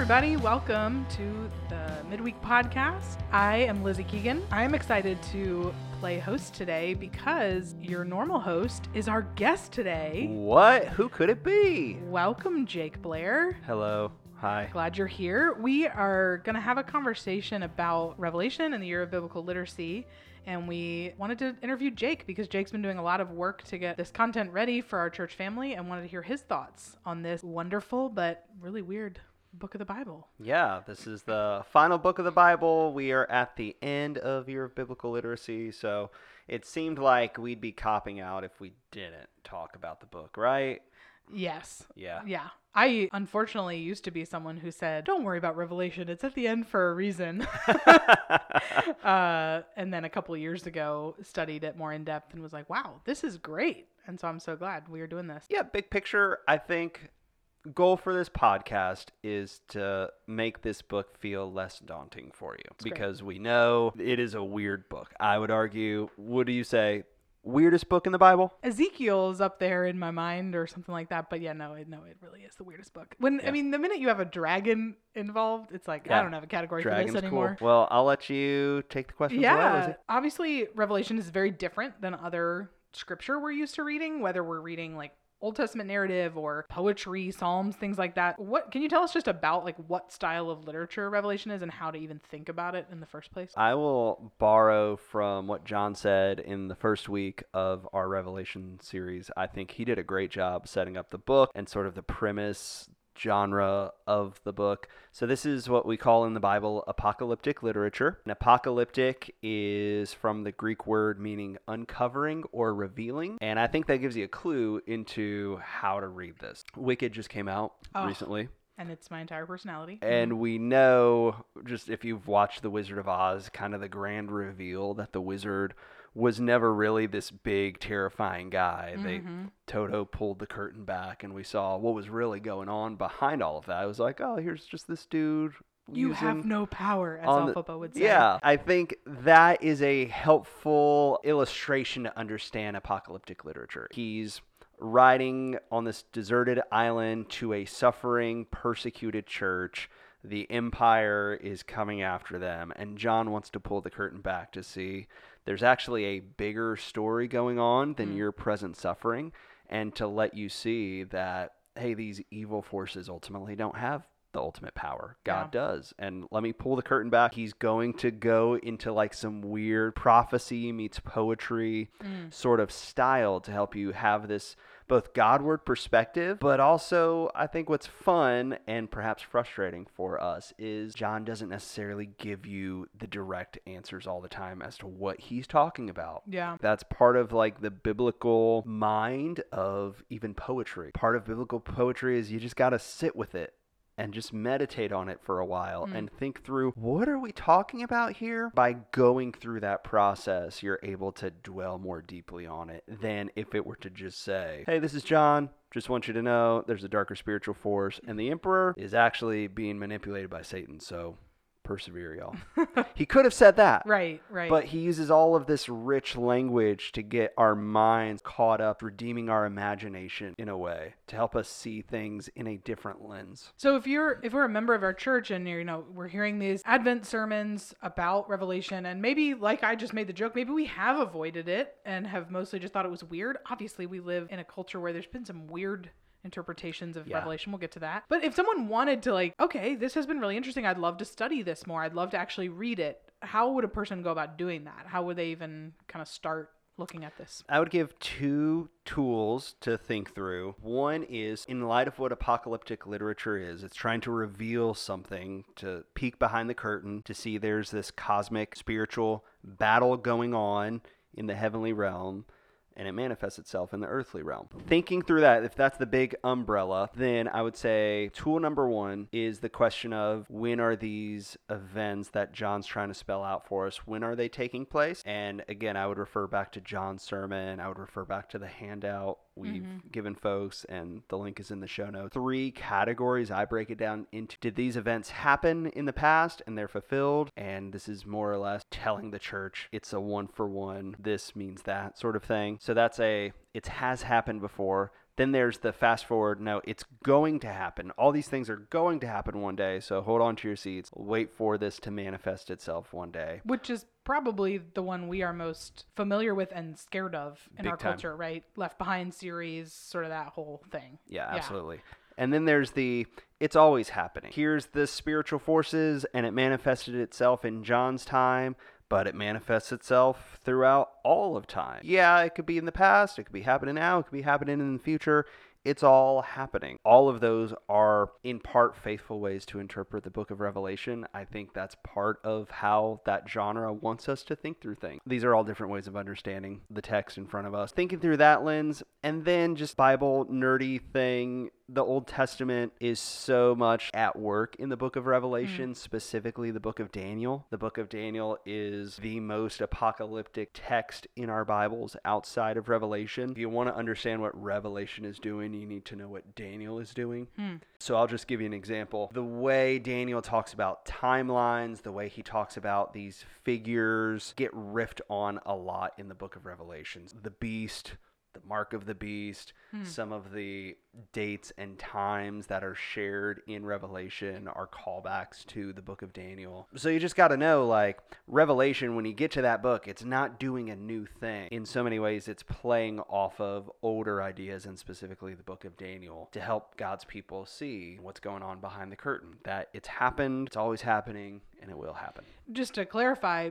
everybody. Welcome to the Midweek Podcast. I am Lizzie Keegan. I am excited to play host today because your normal host is our guest today. What? Who could it be? Welcome, Jake Blair. Hello. Hi. Glad you're here. We are going to have a conversation about Revelation and the year of biblical literacy. And we wanted to interview Jake because Jake's been doing a lot of work to get this content ready for our church family and wanted to hear his thoughts on this wonderful but really weird book of the Bible. Yeah, this is the final book of the Bible. We are at the end of Year of Biblical Literacy, so it seemed like we'd be copping out if we didn't talk about the book, right? Yes. Yeah. I unfortunately used to be someone who said, don't worry about Revelation. It's at the end for a reason. And then a couple of years ago, studied it more in depth and was like, wow, this is great. And so I'm so glad we are doing this. Yeah, big picture, I think goal for this podcast is to make this book feel less daunting for you. That's because we know it is a weird book. I would argue, what do you say? Weirdest book in the Bible? Ezekiel is up there in my mind or something like that. But yeah, no, it really is the weirdest book. I mean, the minute you have a dragon involved, it's like, I don't have a category Dragon's for this anymore. Cool. Well, I'll let you take the questions away, Lizzie. Obviously, Revelation is very different than other scripture we're used to reading, whether we're reading like Old Testament narrative or poetry, Psalms, things like that. What can you tell us just about like what style of literature Revelation is and how to even think about it in the first place? I will borrow from what John said in the first week of our Revelation series. I think he did a great job setting up the book and sort of the premise, genre of the book. So this is what we call in the Bible apocalyptic literature. And apocalyptic is from the Greek word meaning uncovering or revealing. And I think that gives you a clue into how to read this. Wicked just came out recently. And it's my entire personality. And we know, just if you've watched The Wizard of Oz, kind of the grand reveal that the wizard was never really this big, terrifying guy. Toto pulled the curtain back, and we saw what was really going on behind all of that. It was like, oh, here's just this dude. You have no power, as Alphaba would say. Yeah, I think that is a helpful illustration to understand apocalyptic literature. He's riding on this deserted island to a suffering, persecuted church. The empire is coming after them, and John wants to pull the curtain back to see there's actually a bigger story going on than your present suffering, and to let you see that, hey, these evil forces ultimately don't have the ultimate power. God does. And let me pull the curtain back. He's going to go into like some weird prophecy meets poetry sort of style to help you have this both Godward perspective, but also I think what's fun and perhaps frustrating for us is John doesn't necessarily give you the direct answers all the time as to what he's talking about. Yeah. That's part of like the biblical mind of even poetry. Part of biblical poetry is you just got to sit with it and just meditate on it for a while and think through, what are we talking about here? By going through that process, you're able to dwell more deeply on it than if it were to just say, hey, this is John. Just want you to know there's a darker spiritual force, and the emperor is actually being manipulated by Satan. So persevere, y'all. He could have said that. Right. But he uses all of this rich language to get our minds caught up, redeeming our imagination in a way to help us see things in a different lens. So if we're a member of our church and we're hearing these Advent sermons about Revelation, and maybe like I just made the joke, maybe we have avoided it and have mostly just thought it was weird. Obviously, we live in a culture where there's been some weird interpretations of Revelation. We'll get to that. But if someone wanted to like, okay, this has been really interesting. I'd love to study this more. I'd love to actually read it. How would a person go about doing that? How would they even kind of start looking at this? I would give two tools to think through. One is, in light of what apocalyptic literature is, it's trying to reveal something, to peek behind the curtain, to see there's this cosmic spiritual battle going on in the heavenly realm, and it manifests itself in the earthly realm. Thinking through that, if that's the big umbrella, then I would say tool number one is the question of, when are these events that John's trying to spell out for us, when are they taking place? And again, I would refer back to John's sermon. I would refer back to the handout we've given folks, and the link is in the show notes. 3 categories I break it down into. Did these events happen in the past and they're fulfilled? And this is more or less telling the church it's a 1-for-1, this means that sort of thing. So that's it has happened before. Then there's the fast forward. No, it's going to happen. All these things are going to happen one day. So hold on to your seats. Wait for this to manifest itself one day. Which is probably the one we are most familiar with and scared of in Big our time. culture, right? Left Behind series, sort of that whole thing. Yeah, absolutely. And then there's it's always happening. Here's the spiritual forces, and it manifested itself in John's time, but it manifests itself throughout all of time. Yeah, it could be in the past, it could be happening now, it could be happening in the future. It's all happening. All of those are, in part, faithful ways to interpret the book of Revelation. I think that's part of how that genre wants us to think through things. These are all different ways of understanding the text in front of us. Thinking through that lens, and then just Bible nerdy thing. The Old Testament is so much at work in the book of Revelation, specifically the book of Daniel. The book of Daniel is the most apocalyptic text in our Bibles outside of Revelation. If you want to understand what Revelation is doing, you need to know what Daniel is doing. So I'll just give you an example. The way Daniel talks about timelines, the way he talks about these figures get riffed on a lot in the book of Revelations. The beast, the mark of the beast, some of the dates and times that are shared in Revelation are callbacks to the book of Daniel. So you just got to know, like, Revelation, when you get to that book, it's not doing a new thing. In so many ways, it's playing off of older ideas, and specifically the book of Daniel, to help God's people see what's going on behind the curtain. That it's happened, it's always happening, and it will happen. Just to clarify,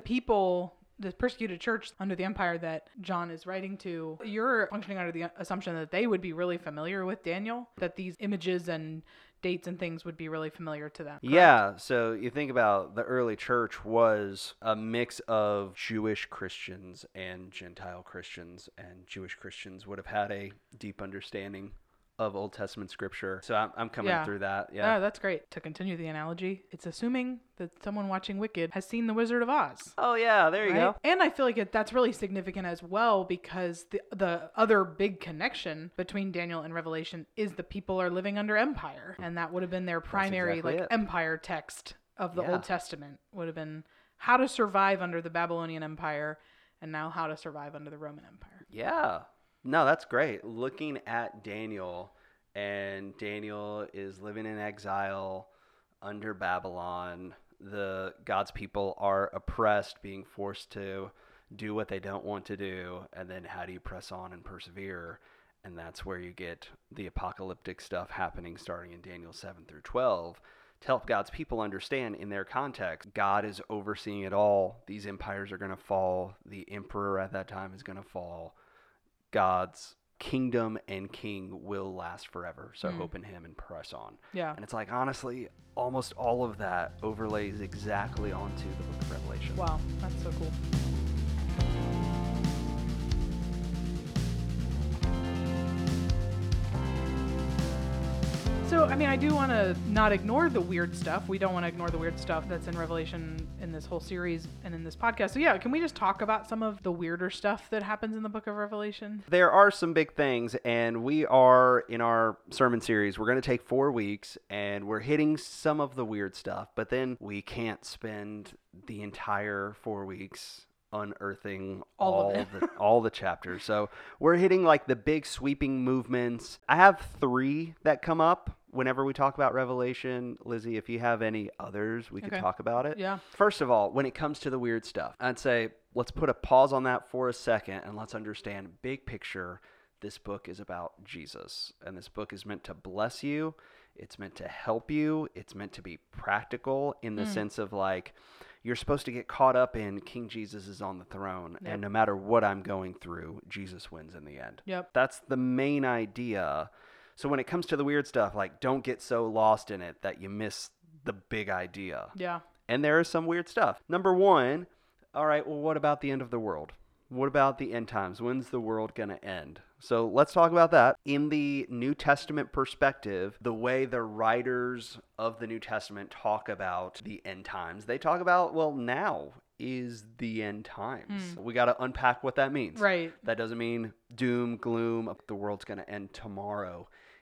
the persecuted church under the empire that John is writing to, you're functioning under the assumption that they would be really familiar with Daniel, that these images and dates and things would be really familiar to them. Correct? Yeah, so you think about the early church was a mix of Jewish Christians and Gentile Christians, and Jewish Christians would have had a deep understanding of Old Testament scripture. So I'm coming through that. Yeah. Oh, that's great. To continue the analogy, it's assuming that someone watching Wicked has seen The Wizard of Oz. Oh, yeah, there you go. And I feel like that's really significant as well, because the other big connection between Daniel and Revelation is the people are living under empire. And that would have been their primary exactly it. empire text of the Old Testament, would have been how to survive under the Babylonian Empire, and now how to survive under the Roman Empire. Yeah. No, that's great. Looking at Daniel, and Daniel is living in exile under Babylon. God's people are oppressed, being forced to do what they don't want to do. And then how do you press on and persevere? And that's where you get the apocalyptic stuff happening starting in Daniel 7 through 12. To help God's people understand in their context, God is overseeing it all. These empires are going to fall. The emperor at that time is going to fall. God's kingdom and king will last forever. So hope in him and press on. Yeah. And it's like, honestly, almost all of that overlays exactly onto the book of Revelation. Wow, that's so cool. So, I mean, I do want to not ignore the weird stuff. We don't want to ignore the weird stuff that's in Revelation in this whole series and in this podcast. So, yeah, can we just talk about some of the weirder stuff that happens in the book of Revelation? There are some big things, and we are, in our sermon series, we're going to take 4 weeks, and we're hitting some of the weird stuff, but then we can't spend the entire 4 weeks unearthing all the chapters. So we're hitting like the big sweeping movements. I have 3 that come up whenever we talk about Revelation. Lizzie, if you have any others, we could talk about it. Yeah. First of all, when it comes to the weird stuff, I'd say let's put a pause on that for a second and let's understand big picture. This book is about Jesus, and this book is meant to bless you. It's meant to help you. It's meant to be practical in the sense of like, you're supposed to get caught up in King Jesus is on the throne, and no matter what I'm going through, Jesus wins in the end. Yep. That's the main idea. So when it comes to the weird stuff, like, don't get so lost in it that you miss the big idea. Yeah. And there is some weird stuff. Number 1, all right, well, what about the end of the world? What about the end times? When's the world going to end? So let's talk about that. In the New Testament perspective, the way the writers of the New Testament talk about the end times, they talk about, well, now is the end times. We got to unpack what that means. Right. That doesn't mean doom, gloom, the world's going to end tomorrow.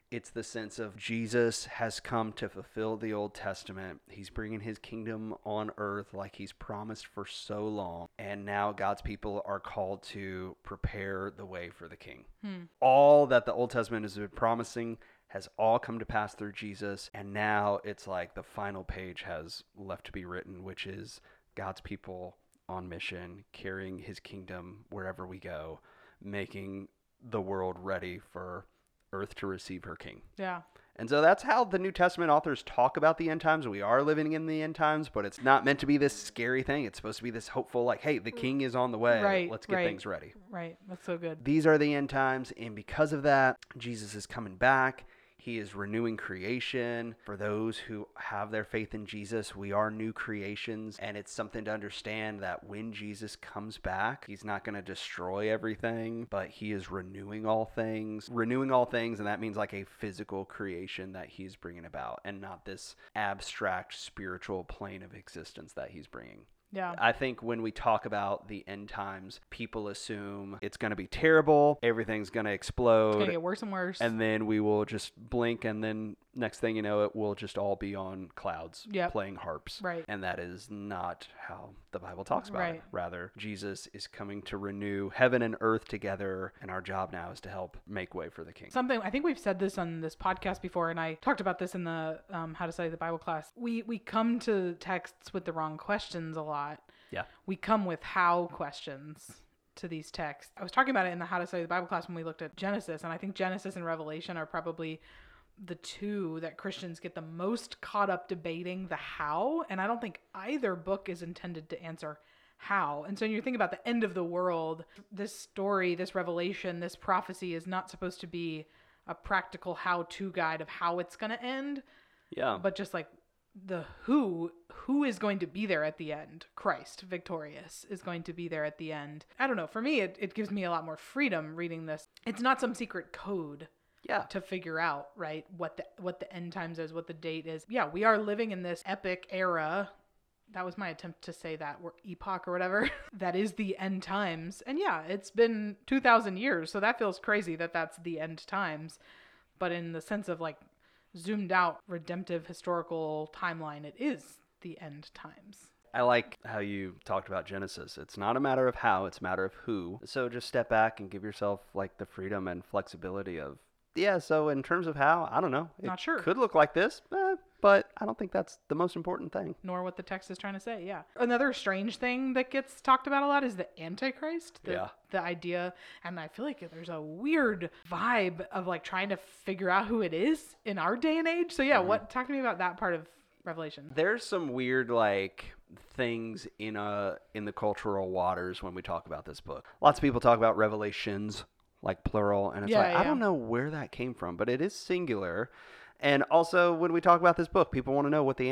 It's the sense of Jesus has come to fulfill the Old Testament. He's bringing his kingdom on earth like he's promised for so long. And now God's people are called to prepare the way for the king. All that the Old Testament has been promising has all come to pass through Jesus. And now it's like the final page has left to be written, which is God's people on mission, carrying his kingdom wherever we go, making the world ready for earth to receive her king. Yeah. And so that's how the New Testament authors talk about the end times. We are living in the end times, but it's not meant to be this scary thing. It's supposed to be this hopeful, like, hey, the king is on the way. Right, Let's get right. things ready. Right. That's so good. These are the end times, and because of that, Jesus is coming back. He is renewing creation. For those who have their faith in Jesus, we are new creations, and it's something to understand that when Jesus comes back, he's not going to destroy everything, but he is renewing all things. Renewing all things, and that means like a physical creation that he's bringing about, and not this abstract spiritual plane of existence that he's bringing. Yeah. I think when we talk about the end times, people assume it's going to be terrible, everything's going to explode. It's going to get worse and worse. And then we will just blink, and then next thing you know, it will just all be on clouds playing harps. Right. And that is not how the Bible talks about it. Right. Rather, Jesus is coming to renew heaven and earth together, and our job now is to help make way for the king. Something, I think we've said this on this podcast before, and I talked about this in the How to Study the Bible class. We come to texts with the wrong questions a lot. Yeah. We come with how questions to these texts. I was talking about it in the How to Study the Bible class when we looked at Genesis, and I think Genesis and Revelation are probably the two that Christians get the most caught up debating the how, and I don't think either book is intended to answer how. And so when you think about the end of the world, this story, this revelation, this prophecy is not supposed to be a practical how-to guide of how it's going to end, but just like the who is going to be there at the end. Christ, victorious, is going to be there at the end. I don't know. For me, it gives me a lot more freedom reading this. It's not some secret code to figure out, right, what the end times is, what the date is. Yeah, we are living in this epic era. That was my attempt to say that epoch or whatever. That is the end times. And yeah, it's been 2,000 years. So that feels crazy that that's the end times. But in the sense of like zoomed out redemptive historical timeline, it is the end times. I like how you talked about Genesis. It's not a matter of how, it's a matter of who. So just step back and give yourself like the freedom and flexibility of, so in terms of how, I don't know. Not sure. Could look like this, but I don't think that's the most important thing. Nor what the text is trying to say, yeah. Another strange thing that gets talked about a lot is the Antichrist. The idea, and I feel like there's a weird vibe of like trying to figure out who it is in our day and age. So yeah, talk to me about that part of Revelation. There's some weird like things in the cultural waters when we talk about this book. Lots of people talk about revelations, like plural, and it's I don't know where that came from, but it is singular. And also, when we talk about this book, people want to know who the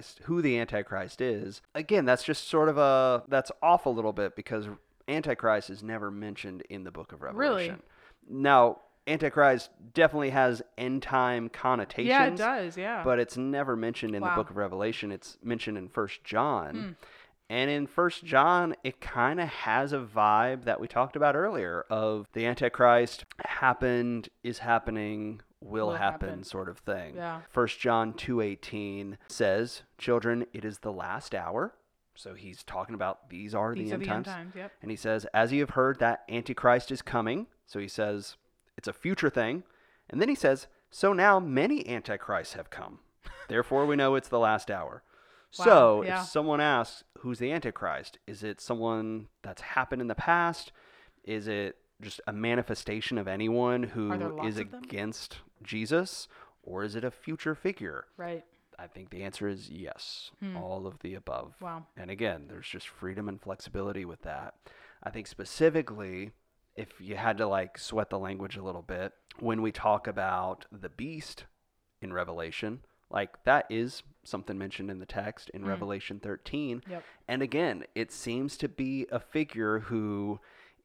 Antichrist is. Again, that's just sort of that's off a little bit because Antichrist is never mentioned in the book of Revelation. Really? Now, Antichrist definitely has end time connotations. Yeah, it does, yeah. But it's never mentioned in the book of Revelation. It's mentioned in 1 John. And in 1 John, it kind of has a vibe that we talked about earlier of the Antichrist happened, is happening, will happen sort of thing. Yeah. 1 John 2:18 says, "Children, it is the last hour." So he's talking about these are the end times. Yep. And he says, "As you have heard that Antichrist is coming." So he says it's a future thing. And then he says, "So now many Antichrists have come. Therefore we know it's the last hour." Wow, so if someone asks, who's the Antichrist? Is it someone that's happened in the past? Is it just a manifestation of anyone who is against Jesus? Or is it a future figure? Right. I think the answer is yes, all of the above. Wow. And again, there's just freedom and flexibility with that. I think specifically, if you had to like sweat the language a little bit, when we talk about the beast in Revelation, like that is something mentioned in the text in Revelation 13. Yep. And again, it seems to be a figure who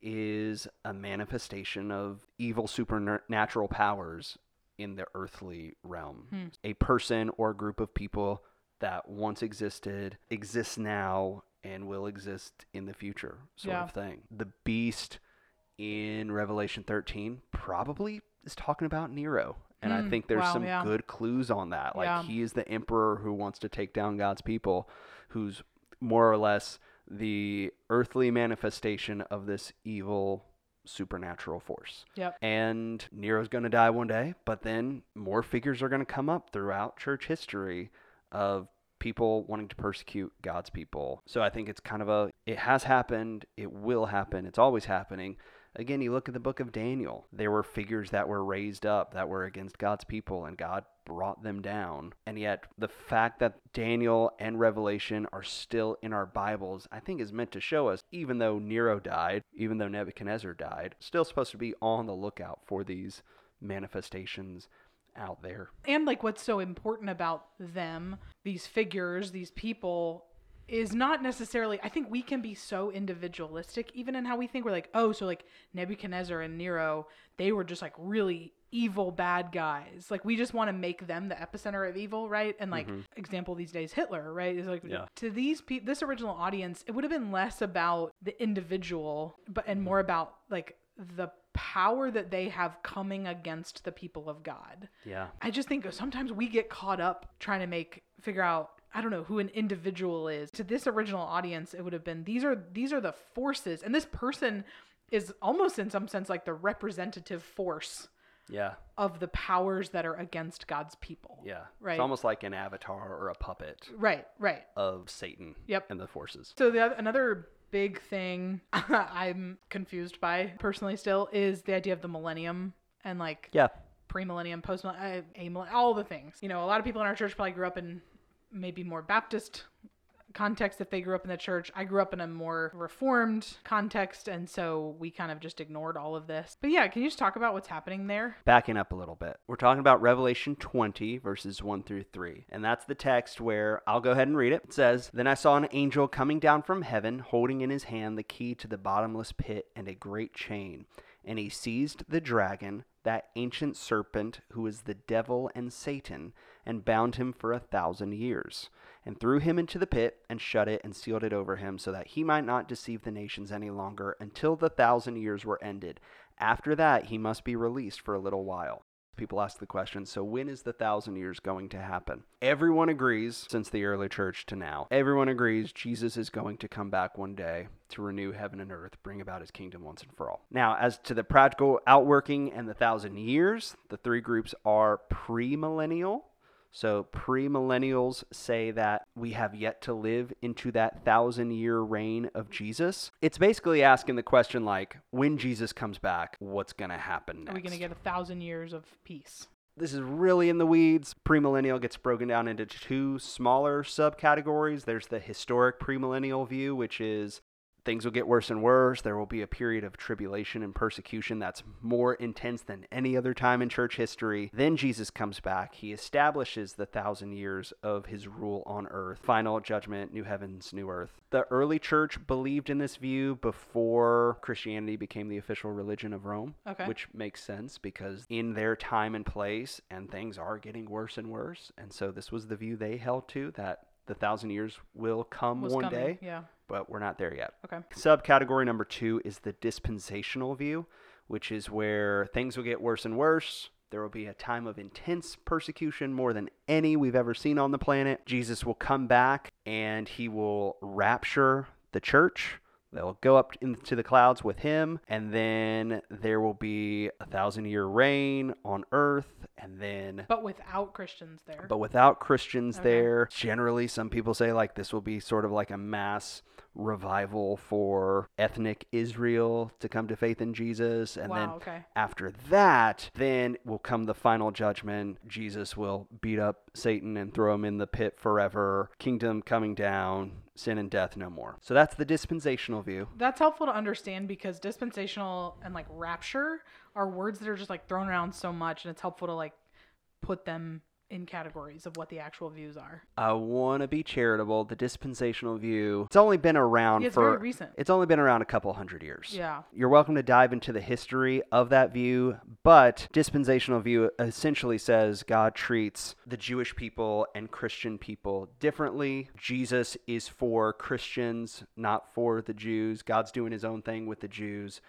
is a manifestation of evil supernatural powers in the earthly realm. A person or group of people that once existed, exists now, and will exist in the future sort of thing. The beast in Revelation 13 probably is talking about Nero. And I think there's wow, some yeah. good clues on that. Like, Yeah. he is the emperor who wants to take down God's people, who's more or less the earthly manifestation of this evil supernatural force. Yep. And Nero's going to die one day, but then more figures are going to come up throughout church history of people wanting to persecute God's people. So I think it's kind of it has happened, it will happen, it's always happening. Again, you look at the book of Daniel. There were figures that were raised up that were against God's people, and God brought them down. And yet, the fact that Daniel and Revelation are still in our Bibles, I think is meant to show us, even though Nero died, even though Nebuchadnezzar died, still supposed to be on the lookout for these manifestations out there. And like what's so important about them, these figures, these people, is not necessarily, I think we can be so individualistic even in how we think. We're like, oh, so like Nebuchadnezzar and Nero, they were just like really evil bad guys. Like we just want to make them the epicenter of evil, right? And like example these days, Hitler, right? Is like to these people, this original audience, it would have been less about the individual, and more about like the power that they have coming against the people of God. Yeah. I just think sometimes we get caught up trying to figure out, I don't know, who an individual is. To this original audience, it would have been, these are the forces. And this person is almost in some sense like the representative force of the powers that are against God's people. Yeah. Right. It's almost like an avatar or a puppet. Right. Of Satan. Yep. And the forces. So another big thing I'm confused by personally still is the idea of the millennium and like pre-millennium, post-millennium, amillennium, all the things. You know, a lot of people in our church probably grew up in maybe more Baptist context if they grew up in the church. I grew up in a more Reformed context, and so we kind of just ignored all of this. But yeah, can you just talk about what's happening there? Backing up a little bit. We're talking about Revelation 20, verses 1 through 3. And that's the text where I'll go ahead and read it. It says, "Then I saw an angel coming down from heaven, holding in his hand the key to the bottomless pit and a great chain. And he seized the dragon, that ancient serpent who is the devil and Satan, and bound him for 1,000 years, and threw him into the pit, and shut it, and sealed it over him, so that he might not deceive the nations any longer, until the 1,000 years were ended. After that, he must be released for a little while." People ask the question, so when is the 1,000 years going to happen? Everyone agrees, since the early church to now, everyone agrees Jesus is going to come back one day to renew heaven and earth, bring about his kingdom once and for all. Now, as to the practical outworking and the 1,000 years, the three groups are premillennial. So premillennials say that we have yet to live into that 1,000-year reign of Jesus. It's basically asking the question like, when Jesus comes back, what's going to happen next? Are we going to get 1,000 years of peace? This is really in the weeds. Premillennial gets broken down into two smaller subcategories. There's the historic premillennial view, which is things will get worse and worse. There will be a period of tribulation and persecution that's more intense than any other time in church history. Then Jesus comes back. He establishes the 1,000 years of his rule on earth. Final judgment, new heavens, new earth. The early church believed in this view before Christianity became the official religion of Rome, which makes sense because in their time and place, and things are getting worse and worse. And so this was the view they held to, that the 1,000 years will come one day. Yeah. But we're not there yet. Okay. Subcategory number 2 is the dispensational view, which is where things will get worse and worse. There will be a time of intense persecution, more than any we've ever seen on the planet. Jesus will come back and he will rapture the church. They'll go up into the clouds with him, and then there will be 1,000-year reign on earth, and then... But without Christians there. There. Generally, some people say like this will be sort of like a mass revival for ethnic Israel to come to faith in Jesus. And then after that, then will come the final judgment. Jesus will beat up Satan and throw him in the pit forever. Kingdom coming down. Sin and death no more. So that's the dispensational view. That's helpful to understand because dispensational and like rapture are words that are just like thrown around so much, and it's helpful to like put them in categories of what the actual views are. I want to be charitable. The dispensational view, it's only been around it's very recent. It's only been around a couple hundred years. Yeah. You're welcome to dive into the history of that view, but dispensational view essentially says God treats the Jewish people and Christian people differently. Jesus is for Christians, not for the Jews. God's doing his own thing with the Jews.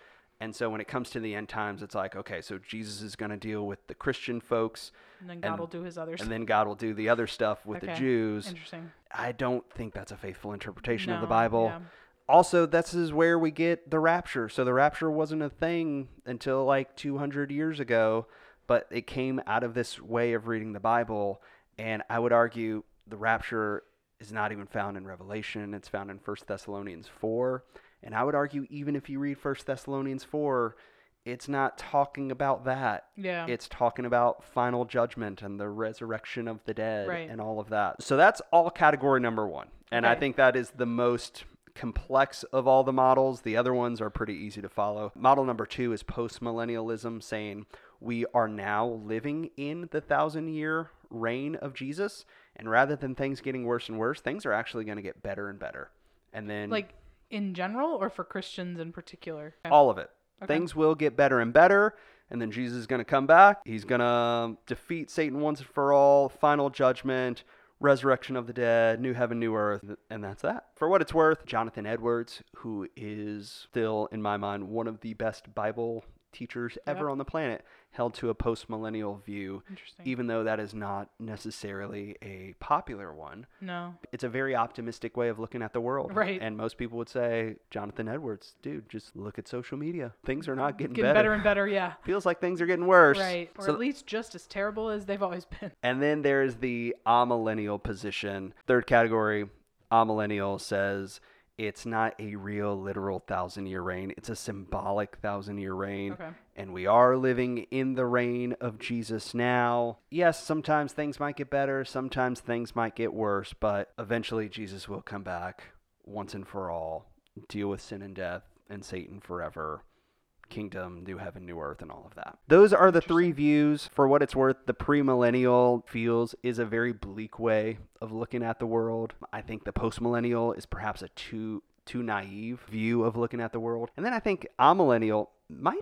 And so when it comes to the end times, it's like, okay, so Jesus is going to deal with the Christian folks. And then God will do his other stuff. And then God will do the other stuff with the Jews. Interesting. I don't think that's a faithful interpretation of the No, Bible. yeah. Also, this is where we get the rapture. So the rapture wasn't a thing until like 200 years ago, but it came out of this way of reading the Bible. And I would argue the rapture is not even found in Revelation. It's found in 1 Thessalonians 4. And I would argue even if you read 1 Thessalonians 4, it's not talking about that. Yeah. It's talking about final judgment and the resurrection of the dead Right. and all of that. So that's all category number one. And I Okay. think that is the most complex of all the models. The other ones are pretty easy to follow. Model number 2 is postmillennialism, saying we are now living in the 1,000-year reign of Jesus. And rather than things getting worse and worse, things are actually going to get better and better. And then Like in general or for Christians in particular? all of it. Okay. Things will get better and better, and then Jesus is going to come back. He's going to defeat Satan once and for all, final judgment, resurrection of the dead, new heaven, new earth, and that's that. For what it's worth, Jonathan Edwards, who is still, in my mind, one of the best Bible teachers ever on the planet, held to a post-millennial view, Interesting. even though that is not necessarily a popular one. No. It's a very optimistic way of looking at the world. Right. And most people would say, Jonathan Edwards, dude, just look at social media. Things are not getting Getting better and better, yeah. Feels like things are getting worse. Right. Or So- at least just as terrible as they've always been. and then there's the amillennial position. Third category, amillennial says it's not a real literal 1,000-year reign. It's a symbolic 1,000-year reign. Okay. And we are living in the reign of Jesus now. Yes, sometimes things might get better. Sometimes things might get worse. But eventually Jesus will come back once and for all, deal with sin and death and Satan forever. Kingdom, new heaven, new earth, and all of that. Those are the three views. For what it's worth, the premillennial feels is a very bleak way of looking at the world. I think the postmillennial is perhaps a too naive view of looking at the world. And then I think amillennial might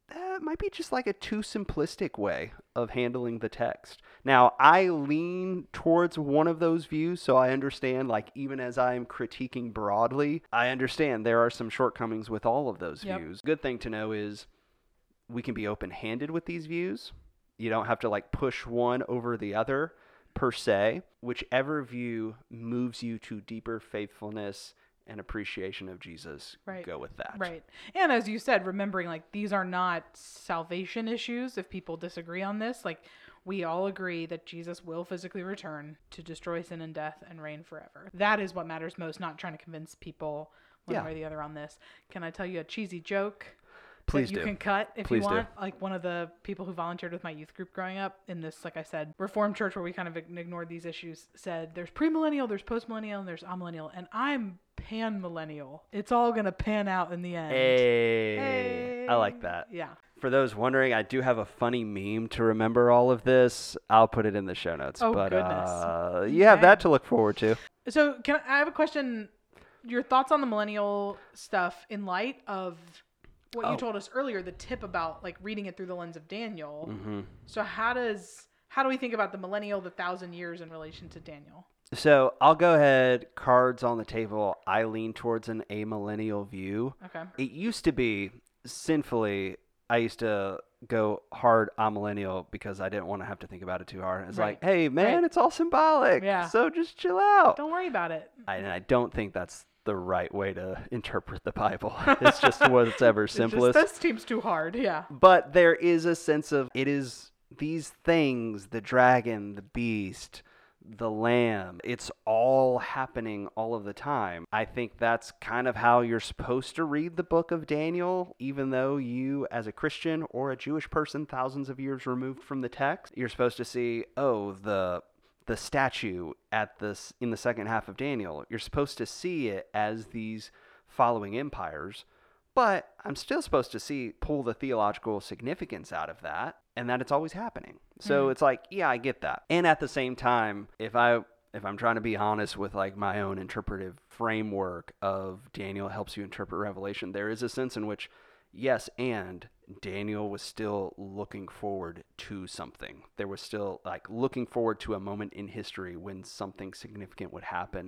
be just like a too simplistic way of handling the text. Now, I lean towards one of those views, so I understand, like, even as I'm critiquing broadly, I understand there are some shortcomings with all of those views. Good thing to know is we can be open-handed with these views. You don't have to, like, push one over the other, per se. Whichever view moves you to deeper faithfulness and appreciation of Jesus, go with that. Right. And as you said, remembering like these are not salvation issues. If people disagree on this, like we all agree that Jesus will physically return to destroy sin and death and reign forever. That is what matters most, not trying to convince people one way or the other on this. Can I tell you a cheesy joke? Please that you do. can cut if Please you want. do. Like one of the people who volunteered with my youth group growing up in this, like I said, Reformed church where we kind of ignored these issues, said there's premillennial, there's postmillennial, and there's amillennial, and I'm pan-millennial. It's all going to pan out in the end. Hey, I like that. Yeah. For those wondering, I do have a funny meme to remember all of this. I'll put it in the show notes. Oh, but, goodness. you have Okay. that to look forward to. So I have a question. Your thoughts on the millennial stuff in light of what you told us earlier, the tip about like reading it through the lens of Daniel. Mm-hmm. So how do we think about the millennial, the 1,000 years in relation to Daniel? So I'll go ahead, cards on the table. I lean towards an amillennial view. Okay. It used to be, sinfully, I used to go hard amillennial because I didn't want to have to think about it too hard. It's like, hey, man, it's all symbolic. Yeah. So just chill out. Don't worry about it. And I don't think that's the right way to interpret the Bible. It's just what's ever simplest. This seems too hard. Yeah. But there is a sense of it is these things, the dragon, the beast, the lamb, it's all happening all of the time. I think that's kind of how you're supposed to read the book of Daniel, even though you, as a Christian or a Jewish person thousands of years removed from the text, you're supposed to see, the statue in the second half of Daniel. You're supposed to see it as these following empires, but I'm still supposed to pull the theological significance out of that, and that it's always happening. So it's like, yeah, I get that. And at the same time, if I'm trying to be honest with like my own interpretive framework of Daniel helps you interpret Revelation, there is a sense in which, yes, and Daniel was still looking forward to something. There was still like looking forward to a moment in history when something significant would happen.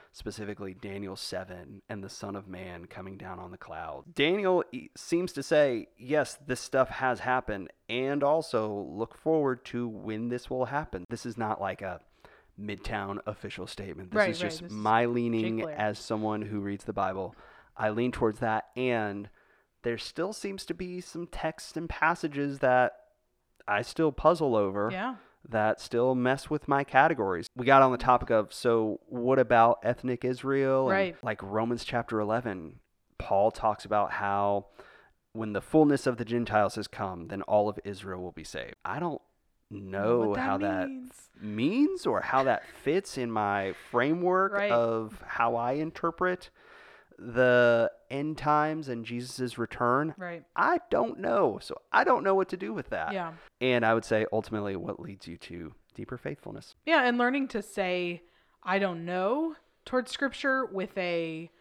specifically Daniel 7 and the Son of Man coming down on the cloud. Daniel seems to say, yes, this stuff has happened, and also look forward to when this will happen. This is not like a Midtown official statement. This is just my leaning as someone who reads the Bible. I lean towards that, and there still seems to be some texts and passages that I still puzzle over. Yeah. That still mess with my categories. We got on the topic of, so what about ethnic Israel? Right. And like Romans chapter 11, Paul talks about how when the fullness of the Gentiles has come, then all of Israel will be saved. I don't know how that means or how that fits in my framework of how I interpret the end times and Jesus's return. Right. I don't know. So I don't know what to do with that. Yeah. And I would say ultimately what leads you to deeper faithfulness. Yeah. And learning to say, I don't know towards scripture with a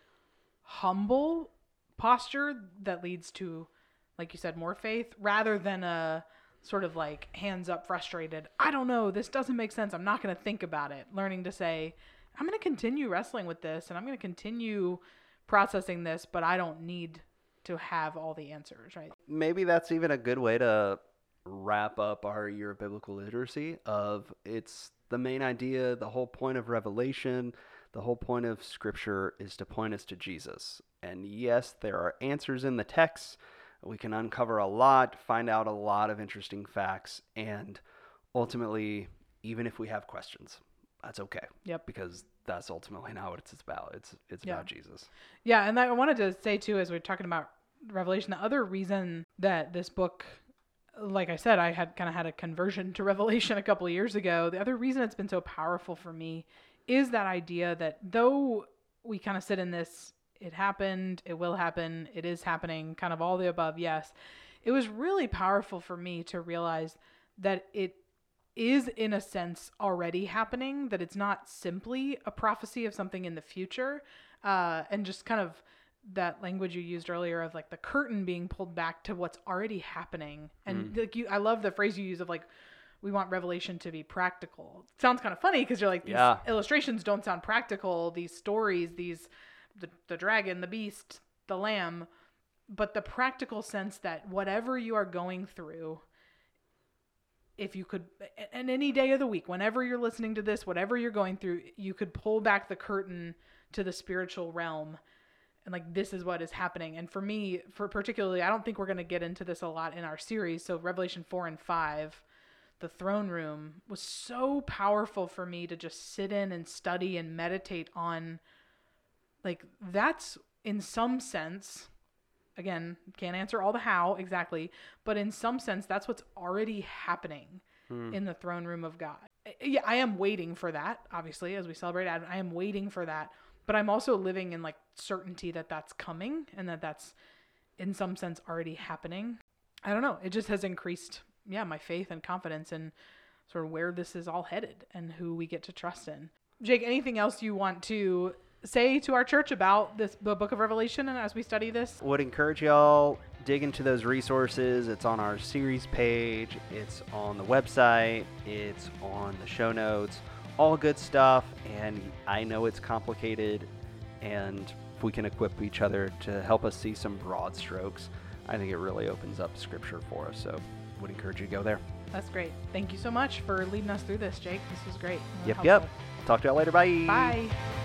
humble posture that leads to, like you said, more faith rather than a sort of like hands up frustrated. I don't know. This doesn't make sense. I'm not going to think about it. Learning to say, I'm going to continue wrestling with this and I'm going to continue processing this, but I don't need to have all the answers, right? Maybe that's even a good way to wrap up our year of biblical literacy of it's the main idea, the whole point of Revelation, the whole point of Scripture is to point us to Jesus. And yes, there are answers in the text. We can uncover a lot, find out a lot of interesting facts, and ultimately, even if we have questions, that's okay. Yep. Because that's ultimately not what it's about. It's about Jesus. Yeah, and I wanted to say too, as we're talking about Revelation, the other reason that this book, like I said, I had kind of had a conversion to Revelation a couple of years ago. The other reason it's been so powerful for me is that idea that though we kind of sit in this, it happened, it will happen, it is happening, kind of all the above, yes. It was really powerful for me to realize that it is in a sense already happening, that it's not simply a prophecy of something in the future, and just kind of that language you used earlier of like the curtain being pulled back to what's already happening. And like I love the phrase you use of like, we want Revelation to be practical. It sounds kind of funny because you're like, these illustrations don't sound practical. These stories, the dragon, the beast, the lamb, but the practical sense that whatever you are going through, if you could, and any day of the week, whenever you're listening to this, whatever you're going through, you could pull back the curtain to the spiritual realm. And like, this is what is happening. And for me, particularly, I don't think we're going to get into this a lot in our series. So Revelation 4 and 5, the throne room was so powerful for me to just sit in and study and meditate on. Like, that's in some sense, again, can't answer all the how exactly, but in some sense, that's what's already happening in the throne room of God. Yeah, I am waiting for that, obviously, as we celebrate Advent. I am waiting for that, but I'm also living in like certainty that that's coming and that that's in some sense already happening. I don't know. It just has increased, my faith and confidence in sort of where this is all headed and who we get to trust in. Jake, anything else you want to say to our church about the book of Revelation and as we study this? Would encourage y'all dig into those resources. It's on our series page, it's on the website, it's on the show notes, all good stuff. And I know it's complicated, and if we can equip each other to help us see some broad strokes, I think it really opens up scripture for us. So would encourage you to go there. That's great. Thank you so much for leading us through this, Jake. This was great. Yep. Talk to y'all later. Bye. Bye.